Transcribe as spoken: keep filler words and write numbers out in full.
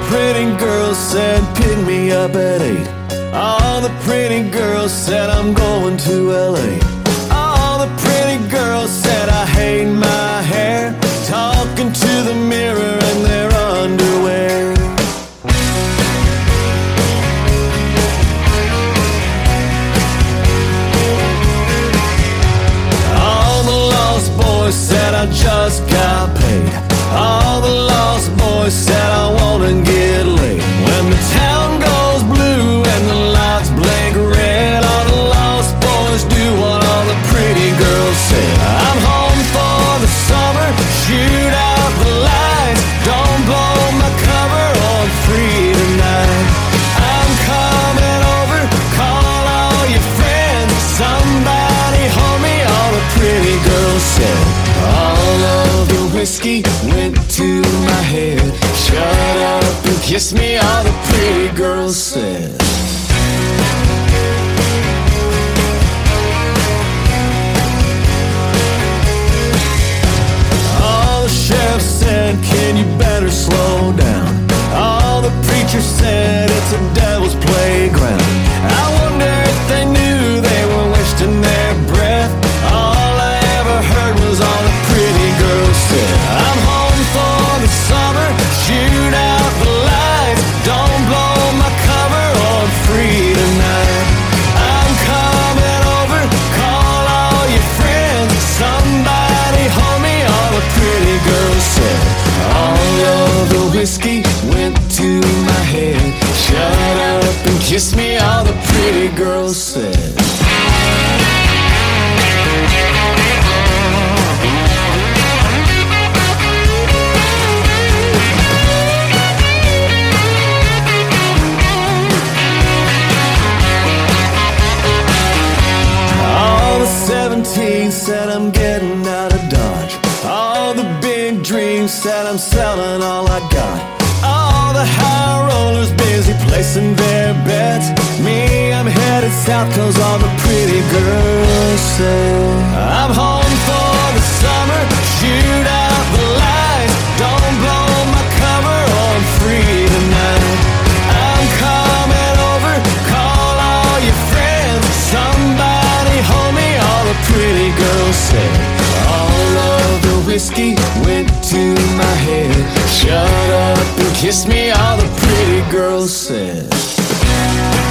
pretty girls said pick me up at eight. All the pretty girls said I'm going to L A. All the pretty girls said I hate my hair, talking to the mirror in their underwear. All the lost boys said I just got paid. All the lost boys said I wanna get laid. When the town goes blue and the lights blink red, all the lost boys do what all the pretty girls say. I'm home for the summer, shoot out the lights, don't blow my cover on free tonight. I'm coming over, call all your friends, somebody hold me, all the pretty girls said. All of the whiskey went to my head, shut up and kiss me, all the pretty girls said. All the sheriff said, can you better slow down? All the preachers said, it's a devil's playground. I wonder if they knew they were wasting their breath. All I ever heard was all the pretty girls said. I'm home for the summer, shoot out the lights, don't blow my cover on free tonight. I'm coming over, call all your friends, somebody hold me, all the pretty girls said. All of the whiskey went to my head, shut up and kiss me, all the pretty girls said. seventeen said I'm getting out of Dodge. All the big dreams said I'm selling all I got. All the high rollers busy placing their bets. Me, I'm headed south cause all the pretty girls say. I'm home for the summer, shoot out the lights, don't blow my cover on free tonight. I'm coming over, call all your friends, somebody hold me, all the pretty girls said. All of the whiskey went to my head, shut up and kiss me, all the pretty girls said.